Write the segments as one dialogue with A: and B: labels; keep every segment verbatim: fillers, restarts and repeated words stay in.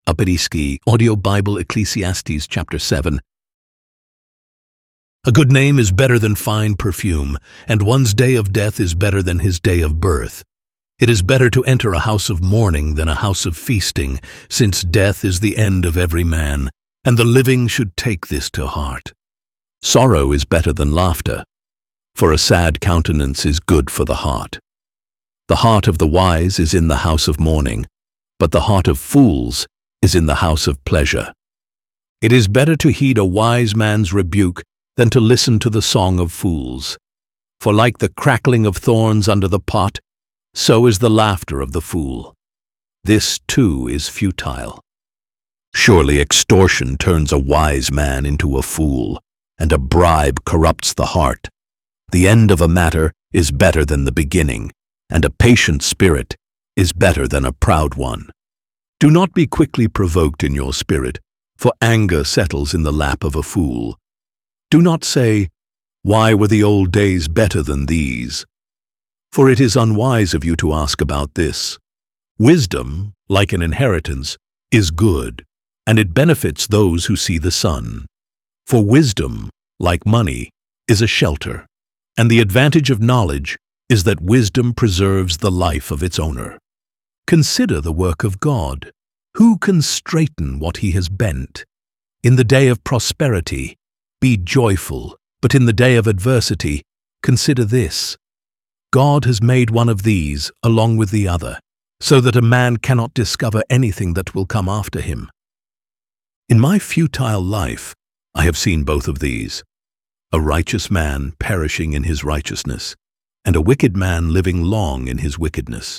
A: Aperiski, Audio Bible, Ecclesiastes chapter seven. A good name is better than fine perfume, and one's day of death is better than his day of birth. It is better to enter a house of mourning than a house of feasting, since death is the end of every man, and the living should take this to heart. Sorrow is better than laughter, for a sad countenance is good for the heart. The heart of the wise is in the house of mourning, but the heart of fools is in the house of pleasure. It is better to heed a wise man's rebuke than to listen to the song of fools. For like the crackling of thorns under the pot, so is the laughter of the fool. This too is futile. Surely extortion turns a wise man into a fool, and a bribe corrupts the heart. The end of a matter is better than the beginning, and a patient spirit is better than a proud one. Do not be quickly provoked in your spirit, for anger settles in the lap of a fool. Do not say, "Why were the old days better than these?" For it is unwise of you to ask about this. Wisdom, like an inheritance, is good, and it benefits those who see the sun. For wisdom, like money, is a shelter, and the advantage of knowledge is that wisdom preserves the life of its owner. Consider the work of God. Who can straighten what he has bent? In the day of prosperity, be joyful, but in the day of adversity, consider this. God has made one of these along with the other, so that a man cannot discover anything that will come after him. In my futile life, I have seen both of these, a righteous man perishing in his righteousness, and a wicked man living long in his wickedness.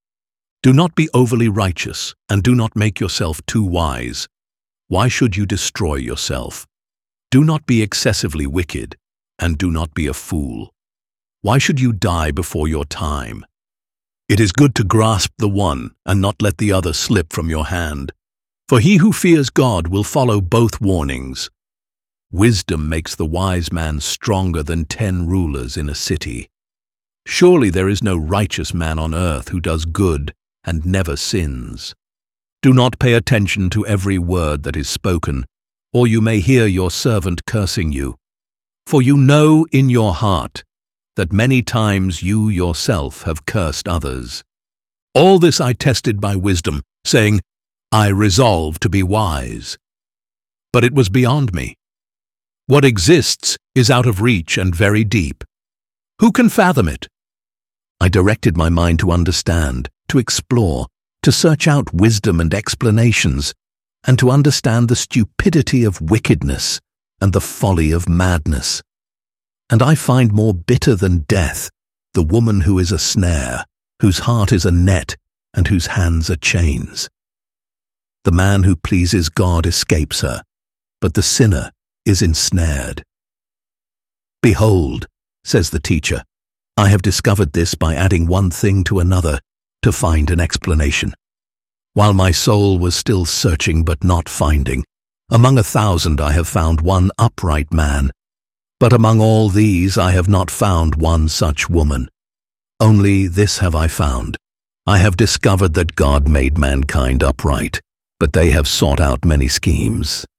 A: Do not be overly righteous, and do not make yourself too wise. Why should you destroy yourself? Do not be excessively wicked, and do not be a fool. Why should you die before your time? It is good to grasp the one and not let the other slip from your hand. For he who fears God will follow both warnings. Wisdom makes the wise man stronger than ten rulers in a city. Surely there is no righteous man on earth who does good and never sins. Do not pay attention to every word that is spoken, or you may hear your servant cursing you. For you know in your heart that many times you yourself have cursed others. All this I tested by wisdom, saying, I resolved to be wise. But it was beyond me. What exists is out of reach and very deep. Who can fathom it? I directed my mind to understand, to explore, to search out wisdom and explanations, and to understand the stupidity of wickedness and the folly of madness. And I find more bitter than death the woman who is a snare, whose heart is a net, and whose hands are chains. The man who pleases God escapes her, but the sinner is ensnared. Behold, says the teacher, I have discovered this by adding one thing to another to find an explanation. While my soul was still searching but not finding, among a thousand I have found one upright man, but among all these I have not found one such woman. Only this have I found. I have discovered that God made mankind upright, but they have sought out many schemes.